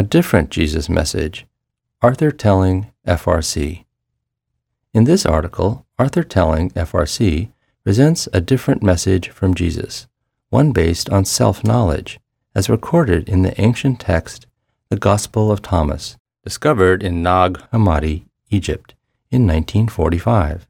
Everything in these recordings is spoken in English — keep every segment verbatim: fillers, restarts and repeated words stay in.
A different Jesus message, Arthur Telling, F R C. In this article, Arthur Telling, F R C, presents a different message from Jesus, one based on self-knowledge, as recorded in the ancient text, the Gospel of Thomas, discovered in Nag Hammadi, Egypt, in nineteen forty-five.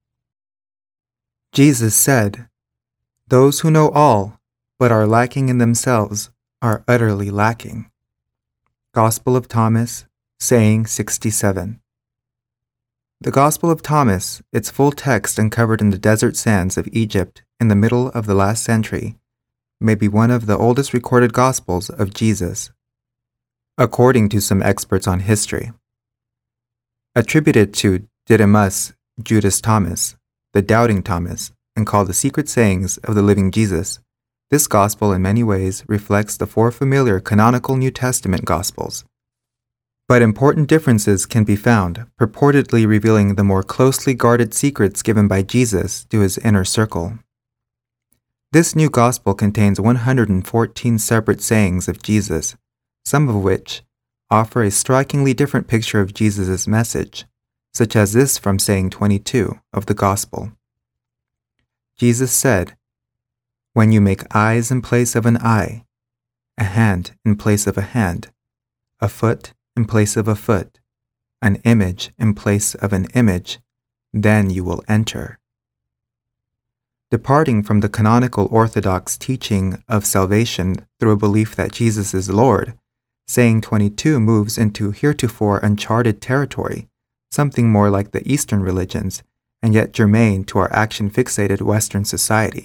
Jesus said, "Those who know all, but are lacking in themselves, are utterly lacking." Gospel of Thomas, saying sixty-seven. The Gospel of Thomas, its full text uncovered in the desert sands of Egypt in the middle of the last century, may be one of the oldest recorded Gospels of Jesus, according to some experts on history. Attributed to Didymus Judas Thomas, the doubting Thomas, and called the Secret Sayings of the Living Jesus, this Gospel in many ways reflects the four familiar canonical New Testament Gospels. But important differences can be found, purportedly revealing the more closely guarded secrets given by Jesus to his inner circle. This new Gospel contains one hundred fourteen separate sayings of Jesus, some of which offer a strikingly different picture of Jesus' message, such as this from saying twenty-two of the Gospel. Jesus said, "When you make eyes in place of an eye, a hand in place of a hand, a foot in place of a foot, an image in place of an image, then you will enter." Departing from the canonical Orthodox teaching of salvation through a belief that Jesus is Lord, saying twenty-two moves into heretofore uncharted territory, something more like the Eastern religions, and yet germane to our action-fixated Western society.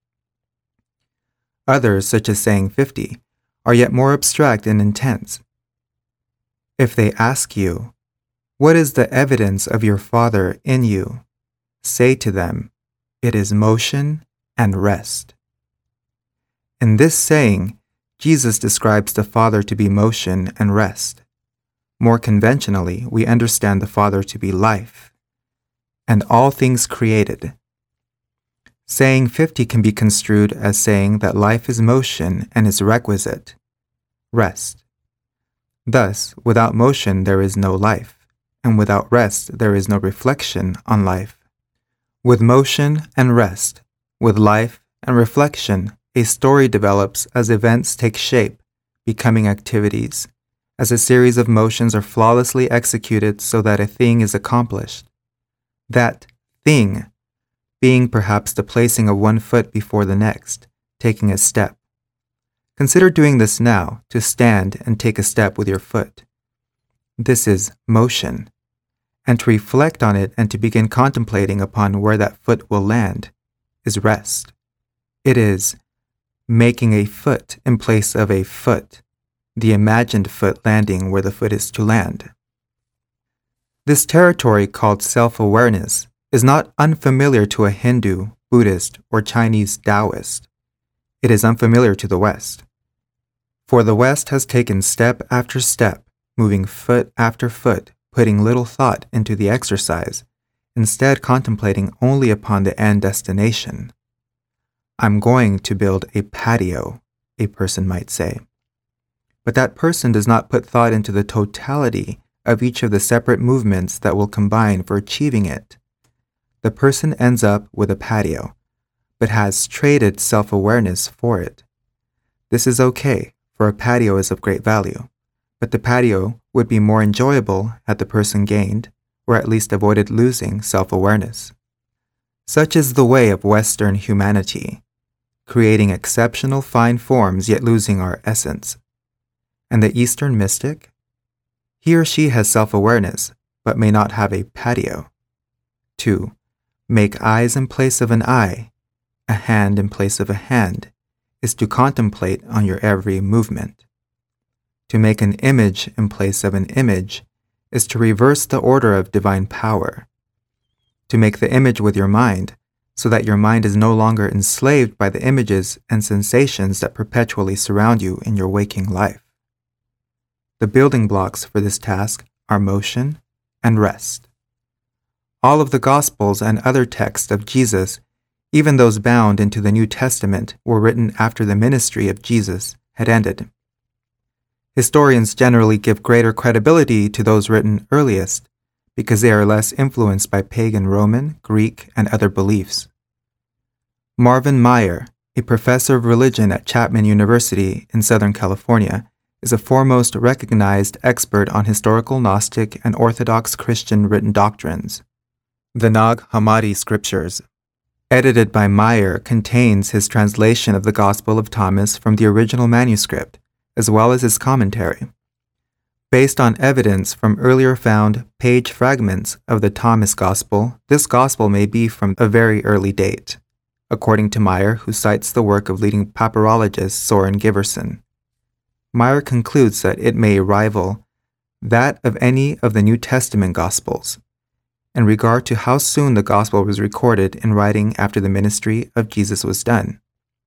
Others, such as saying fifty, are yet more abstract and intense. If they ask you, "What is the evidence of your Father in you?" say to them, "It is motion and rest." In this saying, Jesus describes the Father to be motion and rest. More conventionally, we understand the Father to be life, and all things created. Saying fifty can be construed as saying that life is motion and is requisite, rest. Thus, without motion there is no life, and without rest there is no reflection on life. With motion and rest, with life and reflection, a story develops as events take shape, becoming activities, as a series of motions are flawlessly executed so that a thing is accomplished. That thing being perhaps the placing of one foot before the next, taking a step. Consider doing this now, to stand and take a step with your foot. This is motion. And to reflect on it and to begin contemplating upon where that foot will land is rest. It is making a foot in place of a foot, the imagined foot landing where the foot is to land. This territory called self-awareness is not unfamiliar to a Hindu, Buddhist, or Chinese Taoist. It is unfamiliar to the West. For the West has taken step after step, moving foot after foot, putting little thought into the exercise, instead contemplating only upon the end destination. "I'm going to build a patio," a person might say. But that person does not put thought into the totality of each of the separate movements that will combine for achieving it. The person ends up with a patio, but has traded self-awareness for it. This is okay, for a patio is of great value, but the patio would be more enjoyable had the person gained, or at least avoided losing, self-awareness. Such is the way of Western humanity, creating exceptional fine forms yet losing our essence. And the Eastern mystic? He or she has self-awareness, but may not have a patio. two. Make eyes in place of an eye, a hand in place of a hand, is to contemplate on your every movement. To make an image in place of an image is to reverse the order of divine power. To make the image with your mind, so that your mind is no longer enslaved by the images and sensations that perpetually surround you in your waking life. The building blocks for this task are motion and rest. All of the Gospels and other texts of Jesus, even those bound into the New Testament, were written after the ministry of Jesus had ended. Historians generally give greater credibility to those written earliest because they are less influenced by pagan Roman, Greek, and other beliefs. Marvin Meyer, a professor of religion at Chapman University in Southern California, is a foremost recognized expert on historical Gnostic and Orthodox Christian written doctrines. The Nag Hammadi Scriptures, edited by Meyer, contains his translation of the Gospel of Thomas from the original manuscript, as well as his commentary. Based on evidence from earlier found page fragments of the Thomas Gospel, this Gospel may be from a very early date, according to Meyer, who cites the work of leading papyrologist Soren Giverson. Meyer concludes that it may rival that of any of the New Testament Gospels, in regard to how soon the Gospel was recorded in writing after the ministry of Jesus was done.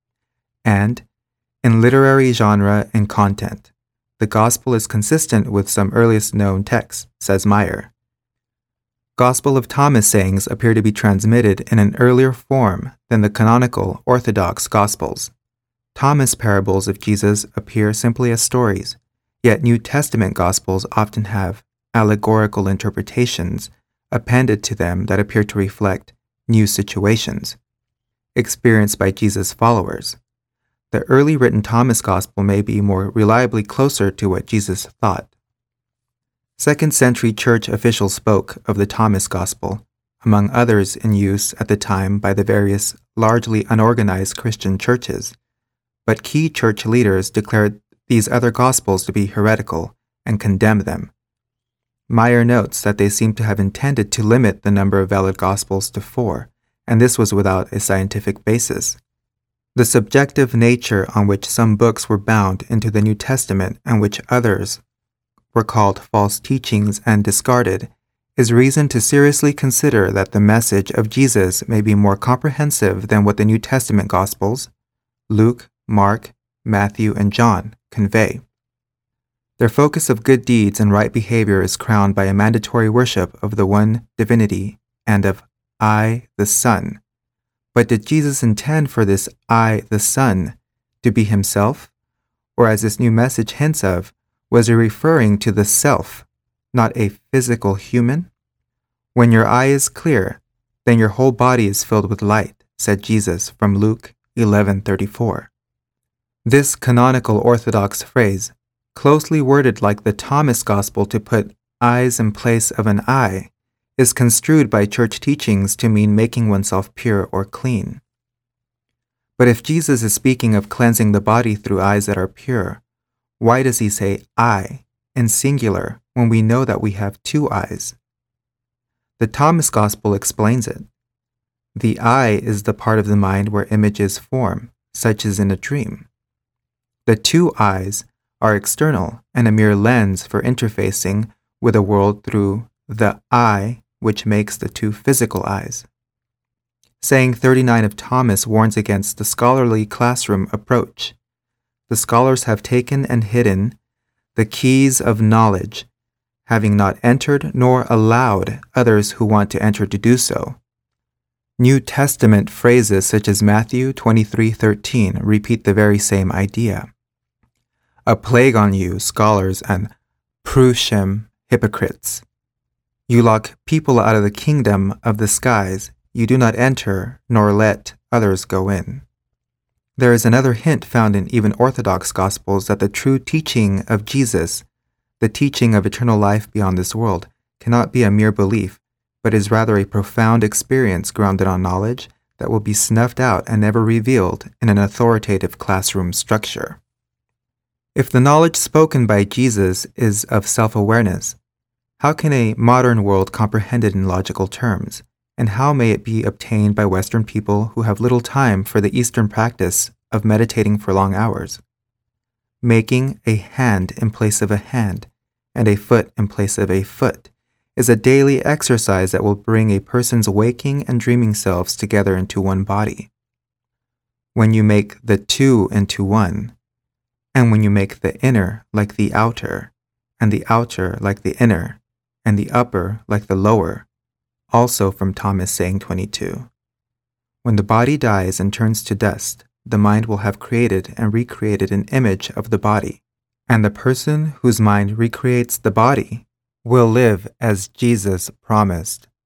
And, in literary genre and content, the Gospel is consistent with some earliest known texts, says Meyer. Gospel of Thomas sayings appear to be transmitted in an earlier form than the canonical Orthodox Gospels. Thomas parables of Jesus appear simply as stories, yet New Testament Gospels often have allegorical interpretations appended to them that appear to reflect new situations experienced by Jesus' followers. The early written Thomas Gospel may be more reliably closer to what Jesus thought. Second century church officials spoke of the Thomas Gospel, among others in use at the time by the various largely unorganized Christian churches, but key church leaders declared these other Gospels to be heretical and condemned them. Meyer notes that they seem to have intended to limit the number of valid Gospels to four, and this was without a scientific basis. The subjective nature on which some books were bound into the New Testament and which others were called false teachings and discarded is reason to seriously consider that the message of Jesus may be more comprehensive than what the New Testament Gospels, Luke, Mark, Matthew, and John, convey. Their focus of good deeds and right behavior is crowned by a mandatory worship of the one divinity and of I, the Son. But did Jesus intend for this I, the Son, to be himself? Or as this new message hints of, was he referring to the self, not a physical human? When your eye is clear, then your whole body is filled with light, said Jesus from Luke eleven thirty-four. This canonical Orthodox phrase, closely worded like the Thomas Gospel to put eyes in place of an eye, is construed by church teachings to mean making oneself pure or clean. But if Jesus is speaking of cleansing the body through eyes that are pure, why does he say eye in singular when we know that we have two eyes? The Thomas Gospel explains it. The eye is the part of the mind where images form, such as in a dream. The two eyes are external and a mere lens for interfacing with the world through the eye, which makes the two physical eyes. Saying thirty-nine of Thomas warns against the scholarly classroom approach. The scholars have taken and hidden the keys of knowledge, having not entered nor allowed others who want to enter to do so. New Testament phrases such as Matthew twenty-three thirteen repeat the very same idea. A plague on you, scholars and Prushim hypocrites. You lock people out of the kingdom of the skies. You do not enter, nor let others go in. There is another hint found in even Orthodox Gospels that the true teaching of Jesus, the teaching of eternal life beyond this world, cannot be a mere belief, but is rather a profound experience grounded on knowledge that will be snuffed out and never revealed in an authoritative classroom structure. If the knowledge spoken by Jesus is of self-awareness, how can a modern world comprehend it in logical terms, and how may it be obtained by Western people who have little time for the Eastern practice of meditating for long hours? Making a hand in place of a hand and a foot in place of a foot is a daily exercise that will bring a person's waking and dreaming selves together into one body. When you make the two into one, and when you make the inner like the outer, and the outer like the inner, and the upper like the lower, also from Thomas saying twenty-two. When the body dies and turns to dust, the mind will have created and recreated an image of the body, And the person whose mind recreates the body will live as Jesus promised.